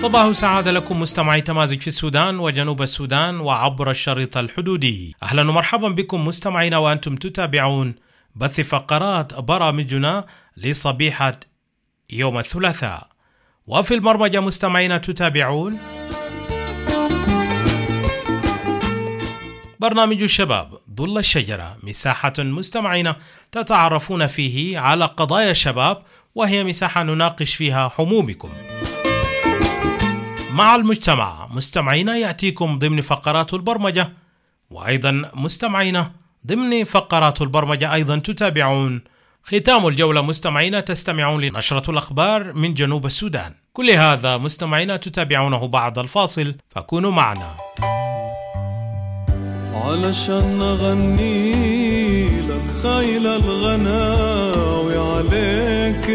صباح سعادة لكم مستمعي تمازج في السودان وجنوب السودان وعبر الشريط الحدودي. أهلا ومرحبا بكم مستمعينا وأنتم تتابعون بث فقرات برامجنا لصبيحة يوم الثلاثاء. وفي البرمجة مستمعينا تتابعون برنامج الشباب ظل الشجرة، مساحة مستمعين تتعرفون فيه على قضايا الشباب، وهي مساحة نناقش فيها همومكم مع المجتمع. مستمعين يأتيكم ضمن فقرات البرمجة، وأيضا مستمعين ضمن فقرات البرمجة أيضا تتابعون ختام الجولة. مستمعين تستمعون لنشرة الأخبار من جنوب السودان. كل هذا مستمعين تتابعونه بعد الفاصل، فكونوا معنا علشان نغني لك خيل الغناوي عليك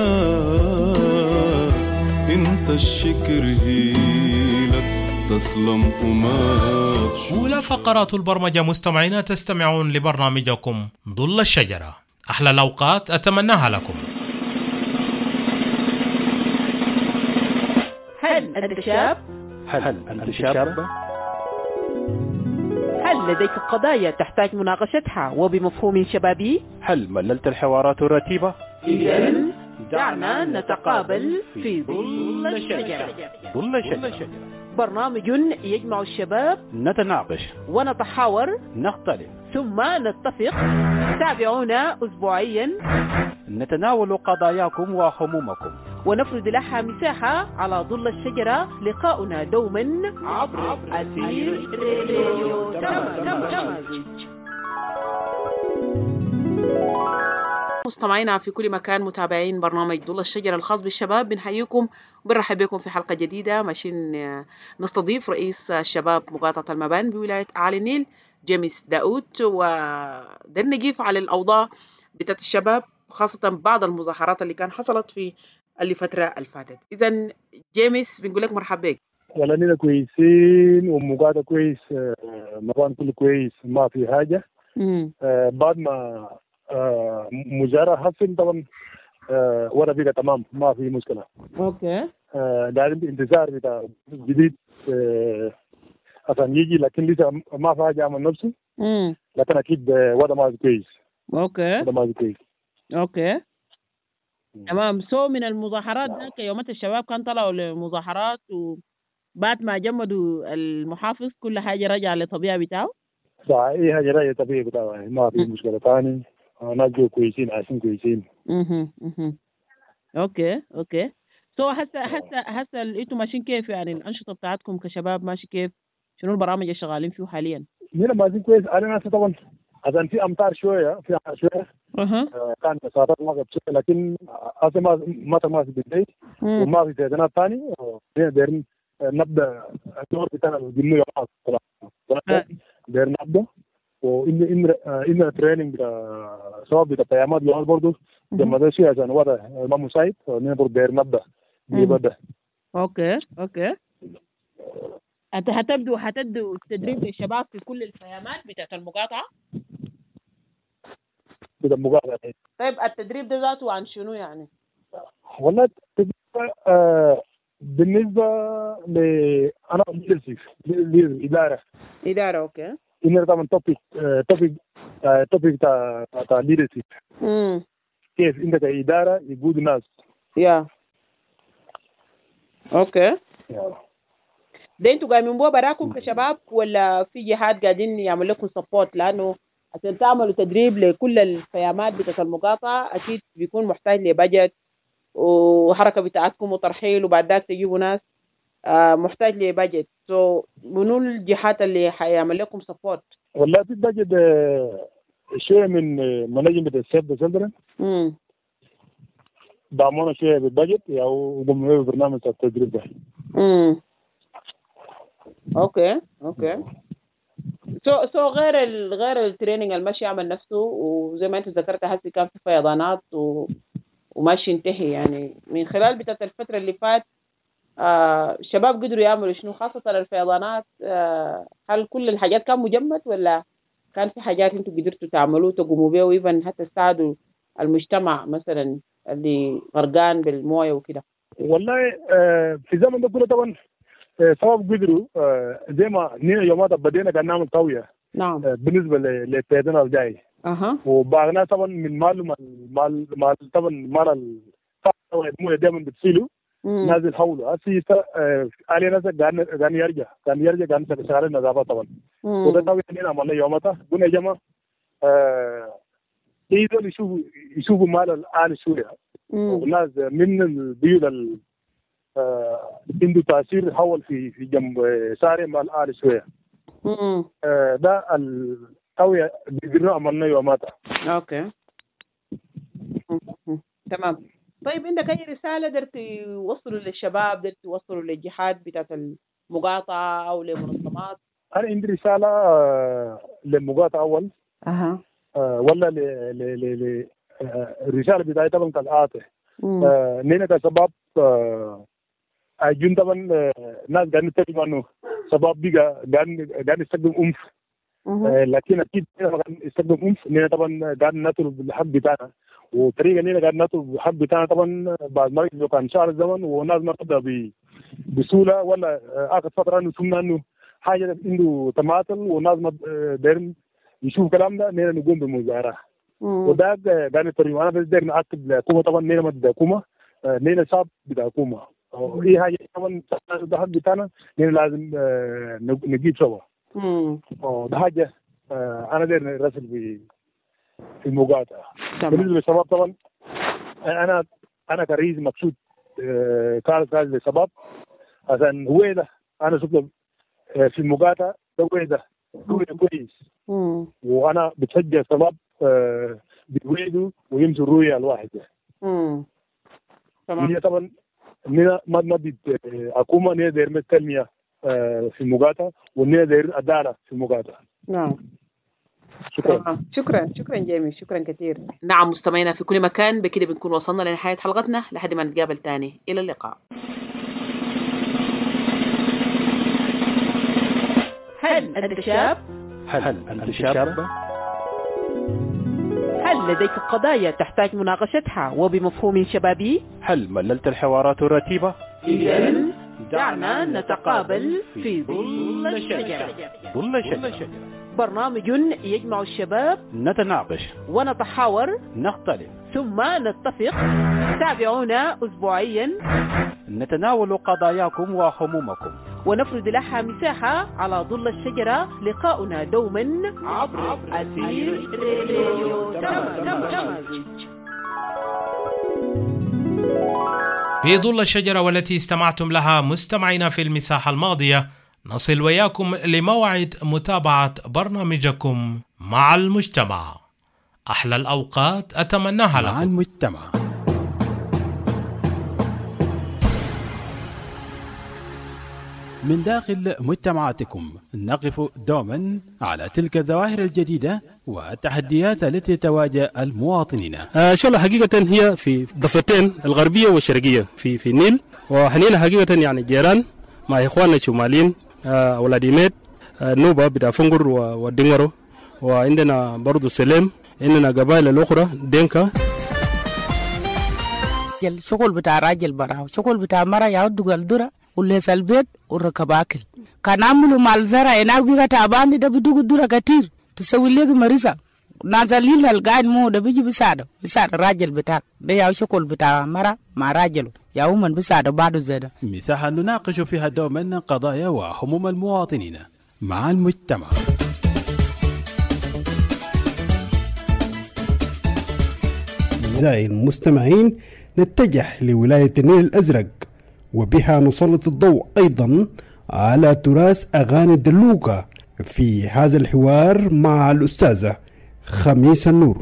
انت الشكر هيلك تسلم وماتش. أولى فقرات البرمجة مستمعين تستمعون لبرنامجكم ظل الشجرة. أحلى الأوقات أتمناها لكم. هل أنت شاب؟ هل أنت شاب؟ هل لديك قضايا تحتاج مناقشتها وبمفهوم شبابي؟ هل مللت الحوارات الرتيبة؟ إذن دعنا نتقابل في ظل الشجرة. ظل الشجرة برنامج يجمع الشباب، نتناقش ونتحاور، نختلف ثم نتفق. تابعونا أسبوعيا نتناول قضاياكم وهمومكم ونفرد لها مساحة على ظل الشجرة. لقاؤنا دوما عبر أثير راديو تمازج. مستمعينا في كل مكان، متابعين برنامج ظل الشجرة الخاص بالشباب، بنحييكم وبنرحب بكم في حلقة جديدة. ماشيين نستضيف رئيس الشباب مقاطعة المبان بولاية أعالي النيل جيمس داود، ودر نجيف على الأوضاع بتاعت الشباب، خاصة بعض المظاهرات اللي كان حصلت في الفترة الفاتت. إذن جيمس بنقول لك مرحبا بك. ولا نينا كويسين ومقاطع كويس، مكان كله كويس، ما في حاجة. بعد ما مجرد حصل طبعا ولا بيها تمام، ما في مشكلة. اوكي. دايرين انتظار بتاع جديد عشان يجي، لكن لسه ما في حاجة عمل نفسه. لكن أكيد وضع ما كويس. اوكي. وضع ما كويس. اوكي. تمام. سو من المظاهرات ذاك يومات الشباب كان طلعوا لمظاهرات، وبعد ما جمدوا المحافظ كل حاجة رجع لطبيعة بتاعه. صحيح، حاجة رجع طبيعي بتاعه، ما في مشكلة ثاني. ناس جو كويسين، عايشين كويسين. اوكي. سو هسه انتوا ماشيين كيف؟ يعني الأنشطة بتاعتكم كشباب ماشي كيف؟ شنو البرامج اللي شغالين فيه حاليا؟ هنا ماشيين كويس. أنا طبعا عشان في أمطار شوية، كان مسافات ما شوية، لكن هسه ما ماشي بالليل وما في سيزونات ثاني. دايرين نبدأ الدور بتاعنا الجنوية دايرين نبدأ، وإن تريننج سواء بتاع قيامات لوال برضو لما ده شيء عشان وضع ما مساعد، نبغى داير نبدأ يبدأ. اوكي. انت هتبدوا تدريب للشباب في كل الخيامات بتاعت المقاطعة؟ بتاع المقاطعة. طيب التدريب ده ذاته عن شنو يعني؟ والله التدريب بالنسبة أنا إدارة. اوكي. إنه طبعا توبيك تاع ليدرشيب. كيف أنت كإدارة يقود الناس. اوكي. ده انتوا قايمين بوه براكم كشباب، ولا في جهات قاعدين يعمل لكم سبورت؟ لأنه عشان تعملوا تدريب لكل الخيامات بتاعت المقاطعة أكيد بيكون محتاج لبجت وحركة بتاعتكم وترحيل، وبعد ذاك تجيبوا ناس محتاج لبجت. منو الجهات اللي حيعمل لكم سبورت؟ والله في بجت شيء من منظمة السيف بسلطنة. دعمونا شيء بالبجت أو قمنا ببرنامج التدريب ده. اوكي. غير التريننج المشي يعمل نفسه، وزي ما انت ذكرت هسه كان في فيضانات وماشي ينتهي. يعني من خلال بتاعت الفترة اللي فات الشباب قدروا يعملوا شنو خاصة الفيضانات؟ هل كل الحاجات كان مجمد، ولا كان في حاجات انتوا قدرتوا تعملوا تقوموا بيه، وإيفن حتى تساعدوا المجتمع مثلا اللي غرقان بالمويه وكده؟ والله في زمن ده كله طبعا سبب قدروا زي ما نينا يومات بدينا قاعد نعمل طاوية. نعم. بالنسبة للتيدنا الجاي. وبعدنا طبعا من مال طبعا مال الطاوية دائما بتسيلوا نازل حوله هسي علي ناس قاعد يرجع قاعد شغال النظافة طبعا. وده طاوية نينا عملنا يوماتها قلنا يا جماعة يقدر يشوفوا مال الآل شوية. والناس من البيوت عنده تأثير حول في جنب ساري مال الآل شوية. ده القوية بيقدروا عملنا يوماتها. اوكي تمام. طيب عندك اي رسالة درت توصلوا للشباب، درت توصلوا للجهات بتاعت المقاطعة او لمنظمات؟ انا عندي رسالة للمقاطعة اول ولا الرسالة بتاعتي طبعا كالآتي. نحن كشباب عايزين طبعا ناس قاعدين نتكلم عنه شباب بيجا قاعد يستخدم أنف. لكن أكيد قاعد يستخدم أنف. نحن طبعا قاعد نطلب الحق بتاعنا، وطريقة نحن قاعد نطلب الحق بتاعنا طبعا بعد ما يجوا كان شهر الزمن والناس ما تبدأ بسهولة. ولا آخر فترة إنه سمعنا إنه حاجة عنده تماثل والناس ما دايرين يشوف كلام ده. نحن نقوم بمظاهرة وده قاعد نطلب. أنا بس داير نأكد لحكومة طبعا نحن ما بدنا حكومة، نحن شعب بدنا حكومة. هي حاجة طبعا ده حق بتاعنا نحن لازم نجيب سوا. ده حاجة أنا داير نرسل في المقاطعة. بالنسبة للشباب طبعا أنا كرئيس مقصود كارث للشباب عشان هو ده أنا شفته في المقاطعة. ده هو ده كويس. وأنا بتشجع الشباب بيويدوا ويمشوا الرؤية الواحدة. هي طبعا نحن ما بدي حكومة، نحن داير التنمية في المقاطعة ونحن داير عدالة في المقاطعة. نعم. شكرا جيمي، شكرا كثير. نعم مستمعينا في كل مكان، بكده بنكون وصلنا لنهاية حلقتنا لحد ما نتقابل تاني. إلى اللقاء. هل أنت شاب؟ هل لديك قضايا تحتاج مناقشتها وبمفهوم شبابي؟ هل مللت الحوارات الرتيبة؟ إذن دعنا نتقابل في ظل الشجرة. برنامج يجمع الشباب، نتناقش ونتحاور، نختلف ثم نتفق. تابعونا أسبوعيا نتناول قضاياكم وهمومكم ونفرد لها مساحة على ظل الشجرة. لقاؤنا دوما عبر أثير راديو تمازج. في ظل الشجرة والتي استمعتم لها مستمعينا في المساحة الماضية، نصل وياكم لموعد متابعة برنامجكم مع المجتمع. أحلى الأوقات أتمناها لكم. مع المجتمع. من داخل مجتمعاتكم نقف دوما على تلك الظواهر الجديدة والتحديات التي تواجه المواطنين. شغلة حقيقة هي في ضفتين الغربية والشرقية في النيل، وحنينا حقيقة يعني جيران مع إخواننا الشماليين أولاد ميت نوبة بتاع فنقر والدنغرو، وعندنا برضو سليم، عندنا قبائل الأخرى دينكا. شغل بتاع راجل براو، شغل بتاع مرة يعود الدرة وليس البيت وركب أكل. كان عملوا مع الزرع هناك بيجا تعبان ده بدوق الدرة كتير تسوي لك مريضة نازلين القاعد مو ده بيجي بيساعد الراجل بتاعك ده يا شغل بتاع مرة مع راجله يا من بيساعد بعض زيادة. مساحة نناقش فيها دوما قضايا وهموم المواطنين مع المجتمع. أعزائي المستمعين، نتجه لولاية النيل الأزرق وبها نسلط الضوء أيضا على تراث أغاني الدلوكة في هذا الحوار مع الأستاذة خميس النور.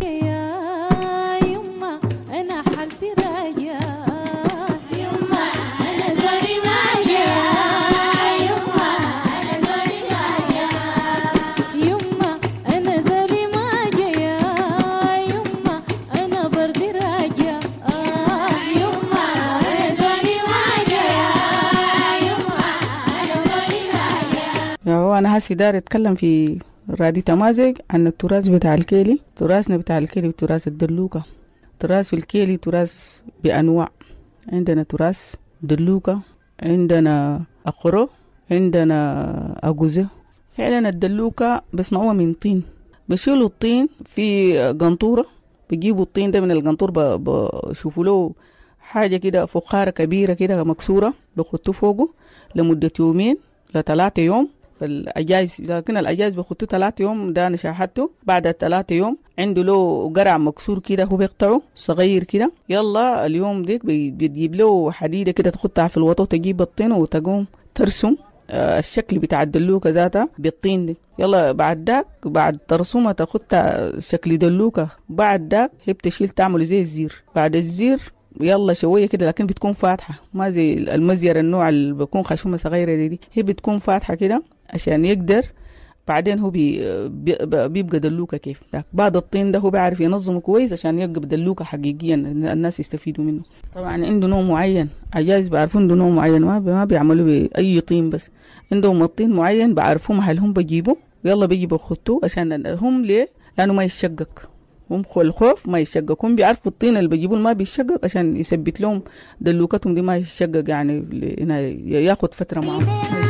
أنا هسي دار أتكلم في راديو تمازج عن التراث بتاع الكيلي. تراثنا بتاع الكيلي وتراث الدلوكة. تراث في الكيلي تراث بأنواع، عندنا تراث دلوكة، عندنا أقرو، عندنا أجوزة. فعلا الدلوكة بيصنعوها من طين، بشيلوا الطين في قنطورة، بيجيبوا الطين ده من القنطور، بشوفوا له حاجة كده فخارة كبيرة كده مكسورة، بخطوه فوقه لمدة 2 ل3 يوم. فالأجايز، لكن الأجايز بخطوه 3 يوم، ده أنا شاهدته. بعد 3 يوم عنده له قرع مكسور كده، هو بيقطعه صغير كده. يلا اليوم ديك بتجيب له حديدة كده تخطها في الوطو، تجيب الطين وتقوم ترسم الشكل بتاع الدلوكة ذاتها بالطين دي. يلا بعد داك، بعد ترسمها تاخدها شكل دلوكة. بعد داك هي بتشيل تعمل زي الزير. بعد الزير يلا شوية كده، لكن بتكون فاتحة، ما زي المزير النوع اللي بيكون خشومة صغيرة دي. هي بتكون فاتحة كده عشان يقدر بعدين هو بيبقى دلوكة. كيف بعد الطين ده هو بيعرف ينظمه كويس عشان يبقى دلوكة حقيقيا الناس يستفيدوا منه. طبعا عنده نوع معين، عجائز بيعرفوا عنده نوع معين، ما بيعملوا بأي طين، بس عندهم الطين معين بعرفوا محلهم بجيبوا. يلا بيجيبوا خطوه عشان هم ليه؟ لأنه ما يشقق، هم الخوف ما يشققوا. هم بيعرفوا الطين اللي بيجيبوه ما بيشقق عشان يثبت لهم دلوكتهم دي ما يشقق، يعني ياخد فترة معهم.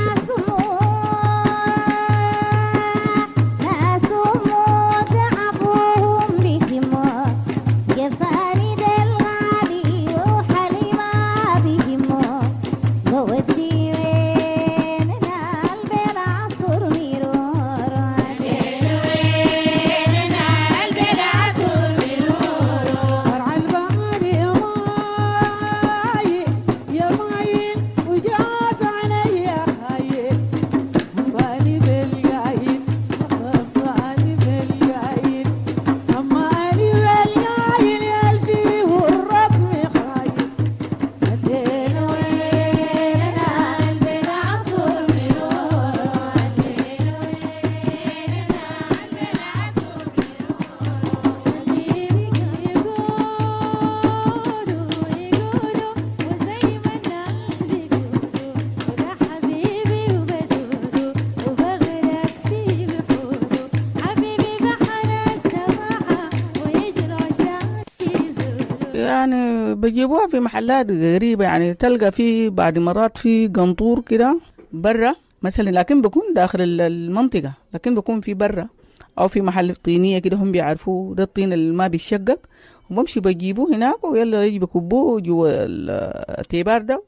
يعني بجيبوها في محلات غريبة، يعني تلقى في بعد مرات في قنطور كده برا مثلا، لكن بكون داخل المنطقة، لكن بكون في برا أو في محل طينية كده هم بيعرفوا ده الطين اللي ما بيشقق، وبمشي بجيبوه هناك ويلا يجي بكبوه جوا التيبار ده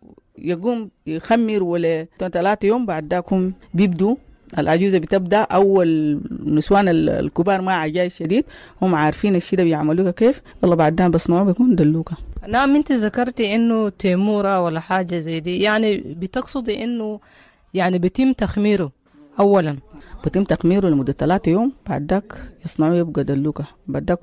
ويقوم يخمر ولا 3 يوم. بعد داكم بيبدوا العجوزة بتبدأ، أول نسوان الكبار ما عجايز شديد هم عارفين الشيء ده بيعملوها كيف. والله بعدها بصنعوه بيكون دلوكة. نعم، انت ذكرتي انه تيمورة ولا حاجة زي دي، يعني بتقصدي انه يعني بيتم تخميره أولا؟ بيتم تخميره لمدة 3 يوم، بعد داك يصنعوه يبقى دلوكة، بعد داك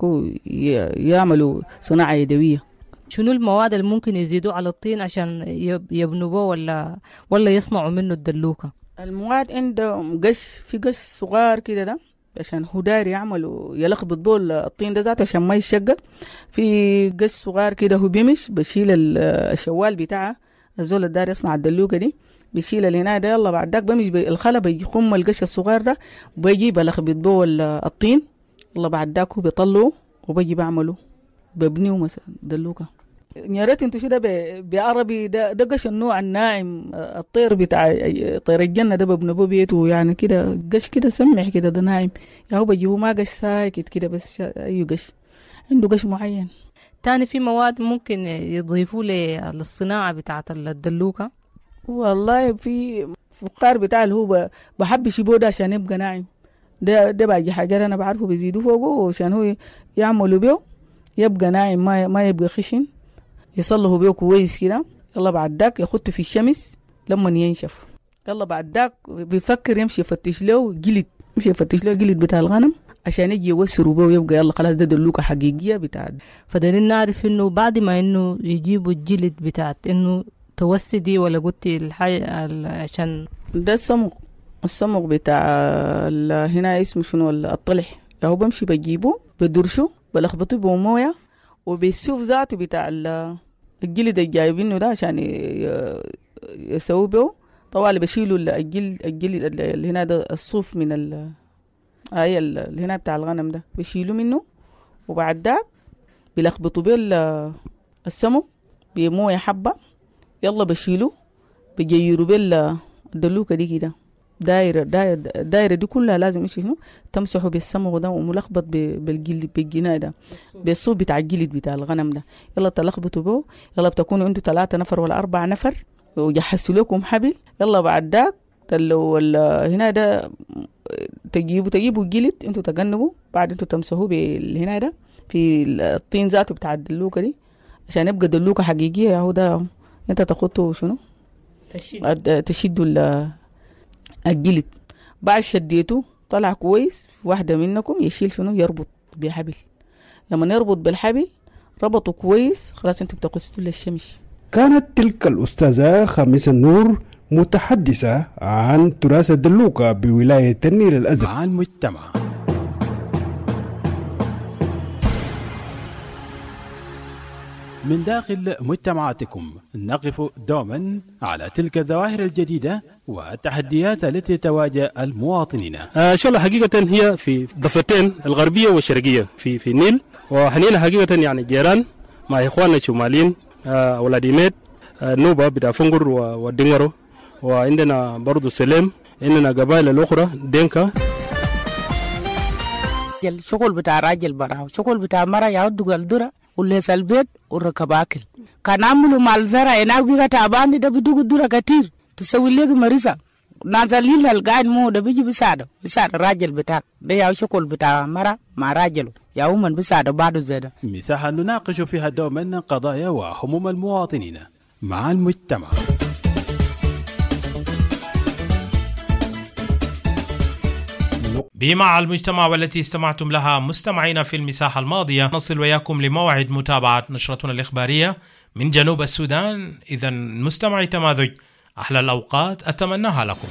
يعملوا صناعة يدوية. شنو المواد اللي ممكن يزيدوا على الطين عشان يبنوه ولا يصنعوا منه الدلوكة؟ المواد عندهم قش، في قش صغار كده ده عشان هو داير يعملوا يلخبط بول الطين ده ذاته عشان ما يشقق. في قش صغار كده هو بيمش بشيل الشوال بتاعه، الزول الداير يصنع الدلوكة دي بيشيل الهنا ده. يلا بعد داك بمش الخلا يقوم القش الصغار ده بيجي بلخبط بول الطين. يلا بعد داك هو بيطلعه وبيجي بعمله ببنيه مثلا دلوكة. يا ريت انتو شو ده بعربي ده قش النوع الناعم، الطير بتاع طير الجنة ده ببنبو بيته، يعني كده قش كده سمح كده ده ناعم. يا هو بجيبه ما قش ساكت كده بس اي قش، عنده قش معين. تاني في مواد ممكن يضيفوا للصناعة بتاعة الدلوكة؟ والله في فقار بتاع اللي هو بحب يشيبوه ده عشان يبقى ناعم، ده باقي حاجات انا بعرفه بيزيدوا فوقه عشان هو يعملوا بيه يبقى ناعم ما يبقى خشن، يصلحوا بيه كويس كده. يلا بعد داك يخطوا في الشمس لما ينشف. يلا بعد داك بيفكر يمشي يفتش له جلد، يمشي يفتش له جلد بتاع الغنم عشان يجي يوسروا بيه ويبقى يلا خلاص ده دلوكة حقيقية بتاع. فدليل نعرف انه بعد ما انه يجيبوا الجلد بتاعت انه توسدي ولا قلتي الحاجة عشان ده الصمغ بتاع هنا اسمه شنو الطلح. هو بمشي بجيبه بدرشه بلخبطه بمويه وبيسوف ذاته بتاع الجلد الجايبينه ده عشان يسوي به. طوالي بشيلوا الجلد اللي هنا ده الصوف من اللي هنا بتاع الغنم ده بشيلوا منه، وبعد ذاك بيلخبطوا به السمك بمويه حبه. يلا بشيلوا بجيروا بالدلوكة دي كده دايرة دي كلها لازم إيش شنو تمسحوا بالصمغ ده وملخبط بالجلد بالجناء ده بالصوب بتاع الجلد بتاع الغنم ده. يلا تلخبطوا به. يلا بتكونوا انتوا 3 نفر ولا 4 نفر ويحسوا لكم حبل. يلا بعد داك هنا ده تجيبوا الجلد انتوا تجنبوا بعد انتوا تمسحوه بالهنا ده في الطين ذاته بتاع الدلوكة دي عشان يبقى دلوكة حقيقية. ياهو ده انت تاخدوا شنو تشدوا الجلد. بعد شديته طلع كويس واحدة منكم يشيل شنو يربط بحبل. لما يربط بالحبل ربطوا كويس خلاص انتوا بتاخدوا للشمس. كانت تلك الأستاذة خميس النور متحدثة عن تراث الدلوكة بولاية النيل الأزرق مع المجتمع. من داخل مجتمعاتكم نقف دوما على تلك الظواهر الجديدة والتحديات التي تواجه المواطنين. شغلة حقيقة هي في ضفتين الغربية والشرقية في النيل، وحنينا حقيقة يعني جيران مع إخواننا الشماليين أولاد ميت نوبة بتاع فنقر والدنغرو، وعندنا برضو سليم، عندنا قبائل الأخرى دينكا. شغل بتاع راجل براو شغل بتاع مرة يعود الدرة وليس البيت وركب أكل. كان عملوا مال زرع هناك بيجا تعبان ده بدوق الدرة كتير تسوي لك مريضة نازلين القاعد مو ده بيجي بيساعد الراجل بتاعك ده يا شغل بتاع مرة مع راجله يا من بيساعد بعده زيادة. مساحة نناقش فيها دوما قضايا وهموم المواطنين مع المجتمع. بمع المجتمع والتي استمعتم لها مستمعين في المساحة الماضية، نصل وياكم لموعد متابعة نشرتنا الإخبارية من جنوب السودان. إذن مستمعي تماذج، أحلى الأوقات أتمناها لكم.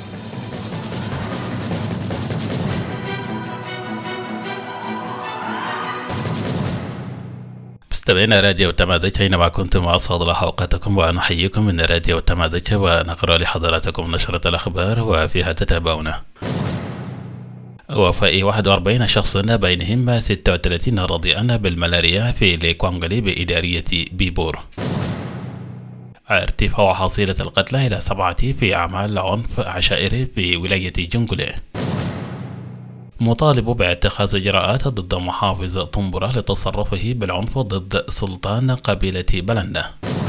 مستمعينا راديو تماذج أينما كنتم وأسعد الله أوقاتكم، ونحييكم من راديو تماذج ونقرأ لحضراتكم نشرة الأخبار وفيها تتابعونا. وفاء 41 شخصا بينهم 36 راضيا بالملاريا في ليكوانغلي بإدارية بيبور. ارتفاع حصيلة القتلى إلى 7 في أعمال عنف عشائري في ولاية جنجولي. مطالب باتخاذ إجراءات ضد محافظ طنبرة لتصرفه بالعنف ضد سلطان قبيلة بلندا.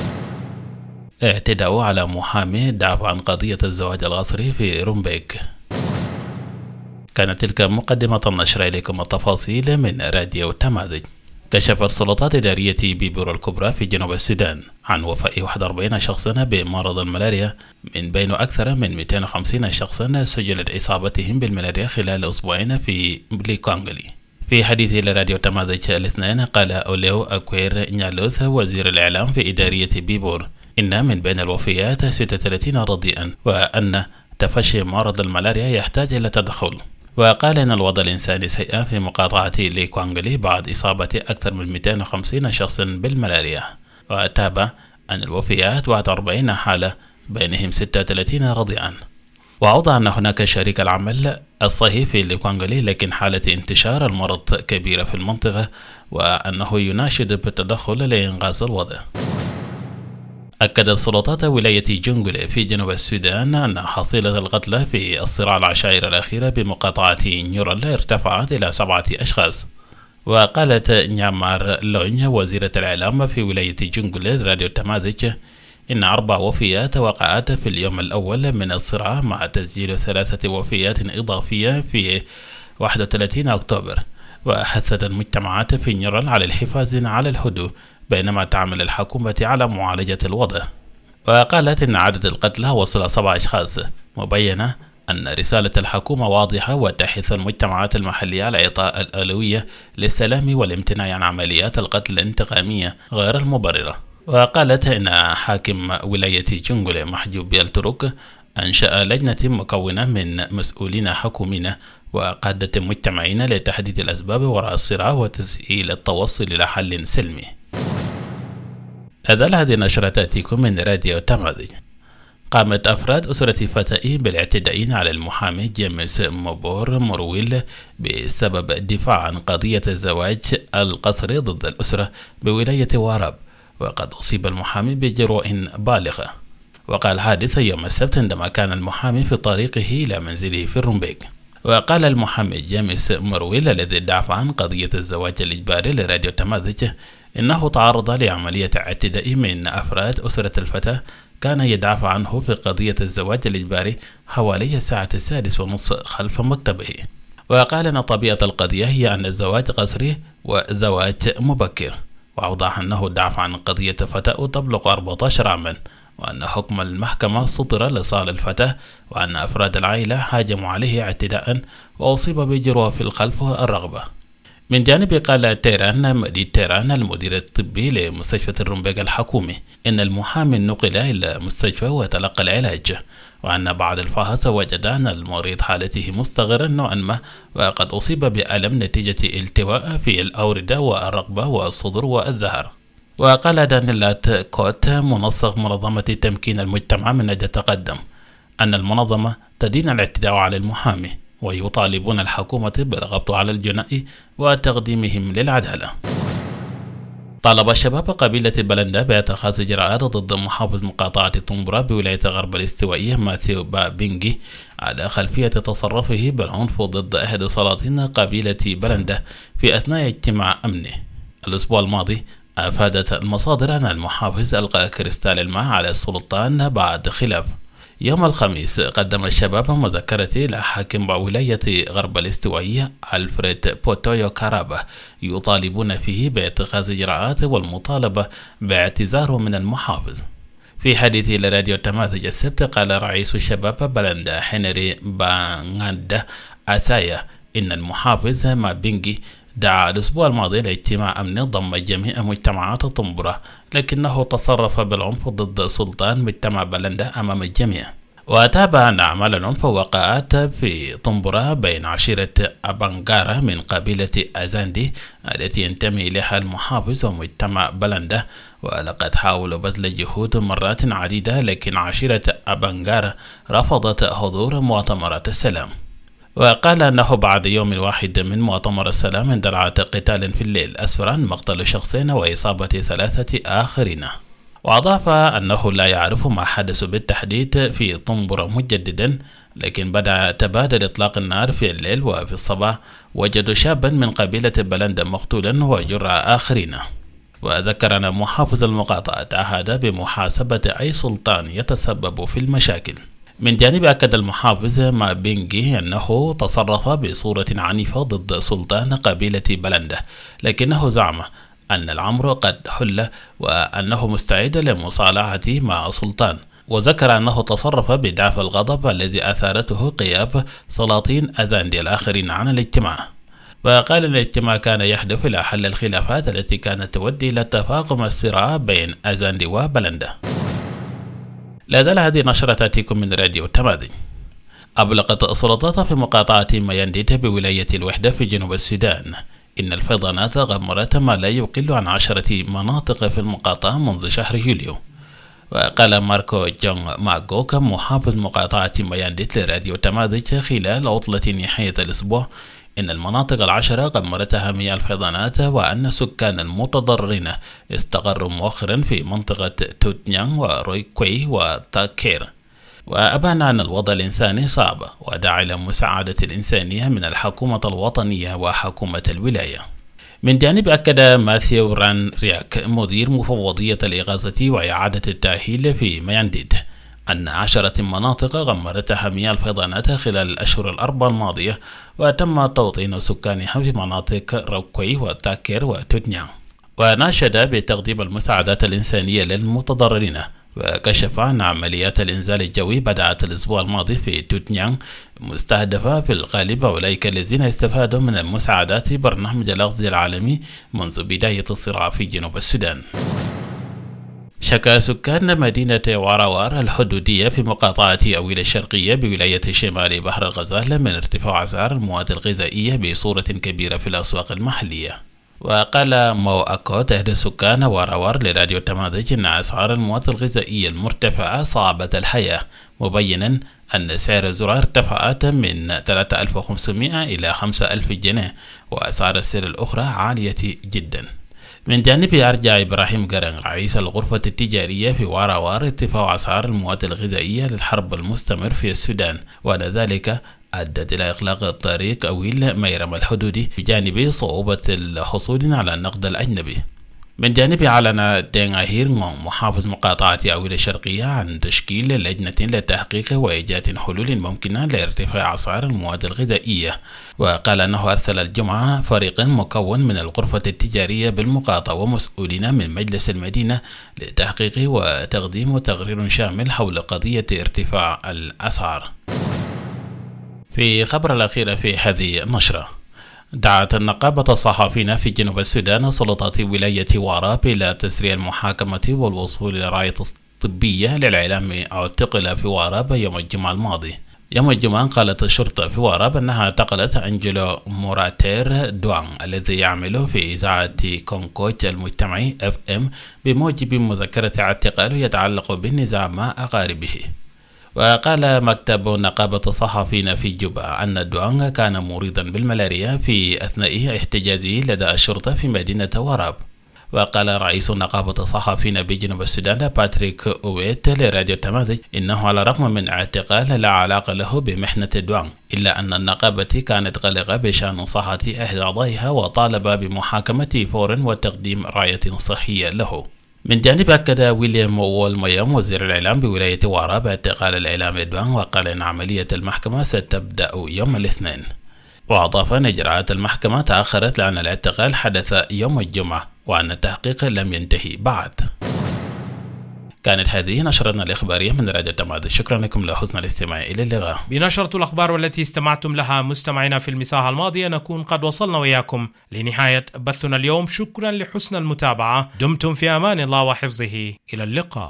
اعتداء على محامي دافع عن قضية الزواج القسري في رومبيك. كانت تلك مقدمة النشر. إليكم التفاصيل من راديو تماذج. كشفت سلطات إدارية بيبور الكبرى في جنوب السودان عن وفاة 41 شخصا بمرض الملاريا، من بين أكثر من 250 شخصا سجلت إصابتهم بالملاريا خلال أسبوعين في ليكوانغلي. في حديثه لراديو تماذج الاثنين، قال أوليو أكوير نيالوث وزير الإعلام في إدارية بيبور إن من بين الوفيات 36 راضيا، وأن تفشي مرض الملاريا يحتاج إلى تدخل. وقال إن الوضع الإنساني سيء في مقاطعة ليكوانغلي بعد إصابة أكثر من 250 شخص بالملاريا. وتابع أن الوفيات 41 حالة بينهم 36 راضيا. وأوضح أن هناك شريك العمل الصحي في ليكوانغلي، لكن حالة انتشار المرض كبيرة في المنطقة، وأنه يناشد بالتدخل لإنقاذ الوضع. أكدت سلطات ولاية جنجولي في جنوب السودان أن حصيلة القتلى في الصراع العشائري الأخيرة بمقاطعة نيورال ارتفعت إلى 7 أشخاص. وقالت نيامار لونج وزيرة الإعلام في ولاية جنجولي راديو تماذج إن 4 وفيات وقعت في اليوم الأول من الصراع، مع تسجيل 3 وفيات إضافية في 31 أكتوبر. وحثت المجتمعات في نيورال على الحفاظ على الهدوء بينما تعمل الحكومة على معالجة الوضع. وقالت إن عدد القتلى وصل 7 أشخاص، مبينة أن رسالة الحكومة واضحة وتحث المجتمعات المحلية على إعطاء الأولوية للسلام والامتناع عن عمليات القتل الانتقامية غير المبررة. وقالت إن حاكم ولاية جنجولي محجوب بيلتروك أنشأ لجنة مكونة من مسؤولين حكوميين وقادة مجتمعين لتحديد الأسباب وراء الصراع وتسهيل التوصل إلى حل سلمي. هذه النشرة تأتيكم من راديو تماذج. قامت أفراد أسرة فتاة بالاعتداء على المحامي جيمس موبور مرويل بسبب الدفاع عن قضية الزواج القسري ضد الأسرة بولاية واراب. وقد أصيب المحامي بجروح بالغة. وقع الحادث يوم السبت عندما كان المحامي في طريقه إلى منزله في الرمبيك. وقال المحامي جيمس مرويل الذي دافع عن قضية الزواج الإجباري لراديو تماذج إنه تعرض لعملية اعتداء من أفراد أسرة الفتاة كان يدافع عنه في قضية الزواج الإجباري حوالي الساعة 6:30 خلف مكتبه. وقال أن طبيعة القضية هي أن الزواج قسري وزواج مبكر، وأوضح أنه دافع عن قضية فتاة تبلغ 14 عاما، وأن حكم المحكمة صدر لصالح الفتاة، وأن أفراد العائلة هاجموا عليه اعتداء وأصيب بجروح في القلب والرغبة. من جانب قال مديد تيران المدير الطبي لمستشفى الرمبيك الحكومي إن المحامي نقل إلى المستشفى وتلقى العلاج، وأن بعد الفحص وجد أن المريض حالته مستغرة نوعا ما، وقد أصيب بألم نتيجة التواء في الأوردة والرقبة والصدر والظهر. وقال دانيلات كوت منسق منظمة تمكين المجتمع من أجل التقدم أن المنظمة تدين الاعتداء على المحامي، ويطالبون الحكومة بالضغط على الجنائي وتقديمهم للعدالة. طالب شباب قبيلة بلندا باتخاذ إجراءات ضد محافظ مقاطعة طنبرة بولاية غرب الاستوائية ماثيو بابينجي على خلفية تصرفه بالعنف ضد أحد سلاطين قبيلة بلندا في أثناء اجتماع أمني. الأسبوع الماضي أفادت المصادر أن المحافظ ألقى كريستال الماء على السلطان بعد خلاف. يوم الخميس قدم الشباب مذكرة إلى حاكم ولاية غرب الاستوائية ألفريد بوتويو كارابا يطالبون فيه باتخاذ إجراءات والمطالبة باعتذاره من المحافظ. في حديثه لراديو تماذج السبت قال رئيس الشباب بلندا هنري بانغاندا أسايا إن المحافظ مابينجي دعا الأسبوع الماضي لاجتماع أمني ضم جميع مجتمعات طنبرة، لكنه تصرف بالعنف ضد سلطان مجتمع بلندا أمام الجميع. وتابع أن أعمال العنف وقعت في طنبرة بين عشيرة أبانغارا من قبيلة أزاندي التي ينتمي إليها المحافظ ومجتمع بلندا، ولقد حاولوا بذل جهود مرات عديدة، لكن عشيرة أبانغارا رفضت حضور مؤتمرات السلام. وقال أنه بعد يوم واحد من مؤتمر السلام اندلعت قتال في الليل أسفر عن مقتل شخصين وإصابة 3 آخرين. وأضاف أنه لا يعرف ما حدث بالتحديد في طنبرة مجددا، لكن بدأ تبادل إطلاق النار في الليل، وفي الصباح وجدوا شابا من قبيلة بلندا مقتولا وجرى آخرين. وذكر أن محافظ المقاطعة تعهد بمحاسبة أي سلطان يتسبب في المشاكل. من جانب أكد المحافظ مابينجي أنه تصرف بصورة عنيفة ضد سلطان قبيلة بلندا، لكنه زعم أن الأمر قد حل وأنه مستعد لمصالحته مع السلطان. وذكر أنه تصرف بدافع الغضب الذي أثارته غياب سلاطين أزاندي الآخرين عن الاجتماع. وقال الاجتماع كان يهدف إلى حل الخلافات التي كانت تؤدي إلى تفاقم الصراع بين أزاندي وبلندا. لا زال هذه النشرة تأتيكم من راديو تماذج. أبلغت السلطات في مقاطعة ميانديت بولاية الوحدة في جنوب السودان إن الفيضانات غمرت ما لا يقل عن 10 مناطق في المقاطعة منذ شهر يوليو. وقال ماركو جونغ ماغوك محافظ مقاطعة ميانديت لراديو تماذج خلال عطلة نهاية الأسبوع إن المناطق 10 غمرتها مياه الفيضانات، وأن سكان المتضررين استقروا مؤخرا في منطقة توتنيانغ ورويكوي وتاكير. وأبان أن الوضع الإنساني صعب، ودعا إلى مساعدة الإنسانية من الحكومة الوطنية وحكومة الولاية. من جانب أكد ماثيو ران رياك مدير مفوضية الإغاثة وإعادة التأهيل في ميانديت أن 10 مناطق غمرتها مياه الفيضانات خلال الأشهر ال4 الماضية، وتم توطين سكانها في مناطق روكوي وتاكير وتوتنيانغ. وناشد بتقديم المساعدات الإنسانية للمتضررين. وكشف عن عمليات الإنزال الجوي بدأت الأسبوع الماضي في توتنيانغ، مستهدفة في الغالب أولئك الذين استفادوا من المساعدات برنامج الأغذية العالمي منذ بداية الصراع في جنوب السودان. شكى سكان مدينة واراوار الحدودية في مقاطعة أويل الشرقية بولاية شمال بحر الغزال من ارتفاع أسعار المواد الغذائية بصورة كبيرة في الأسواق المحلية. وقال مو أكوت أحد سكان واراوار لراديو تماذج أن أسعار المواد الغذائية المرتفعة صعبة الحياة، مبينا أن سعر الذرة ارتفعت من 3500 إلى 5000 جنيه، وأسعار السلع الأخرى عالية جدا. من جانبه أرجع إبراهيم قرن رئيس الغرفة التجارية في واراوار ارتفاع أسعار المواد الغذائية للحرب المستمر في السودان، وأن ذلك أدت إلى إغلاق الطريق أويل ميرم الحدودي بجانب صعوبة الحصول على النقد الأجنبي. من جانبه أعلن دين أهير محافظ مقاطعة أويل الشرقية عن تشكيل لجنة للتحقيق وإيجاد حلول ممكنة لارتفاع أسعار المواد الغذائية، وقال أنه أرسل الجمعة فريق مكون من الغرفة التجارية بالمقاطعة ومسؤولين من مجلس المدينة لتحقيق وتقديم تقرير شامل حول قضية ارتفاع الأسعار. في خبر الأخير في هذه النشرة، دعت النقابة الصحفيين في جنوب السودان سلطات ولاية واراب إلى تسريع المحاكمة والوصول إلى راية طبية للإعلام اعتقل في واراب يوم الجمعة الماضي. يوم الجمعة قالت الشرطة في واراب أنها اعتقلت أنجلو موراتير دوان الذي يعمل في إذاعة كونكوت المجتمعي FM بموجب مذكرة اعتقال يتعلق بالنزاع مع أقاربه. وقال مكتب نقابة الصحفيين في جوبا أن دوان كان مريضا بالملاريا في أثناء احتجازه لدى الشرطة في مدينة واراب. وقال رئيس نقابة الصحفيين بجنوب السودان باتريك أويت لراديو تماذج إنه على الرغم من اعتقال لا علاقة له بمحنة دوان، إلا أن النقابة كانت قلقة بشأن صحة أحد أعضائها وطالب بمحاكمته فورا وتقديم راية صحية له. من جانب أكد ويليام وولميام وزير الإعلام بولاية واراب اعتقال الإعلام دوان، وقال إن عملية المحكمة ستبدأ يوم الاثنين. وأضاف أن إجراءات المحكمة تأخرت لأن الاعتقال حدث يوم الجمعة وأن التحقيق لم ينتهي بعد. كانت هذه نشرتنا الإخبارية من راديو تماذج، شكرا لكم لحسن الاستماع، إلى اللقاء. بنشرة الأخبار والتي استمعتم لها مستمعينا في المساحة الماضية نكون قد وصلنا وإياكم لنهاية بثنا اليوم. شكرا لحسن المتابعة، دمتم في أمان الله وحفظه، إلى اللقاء.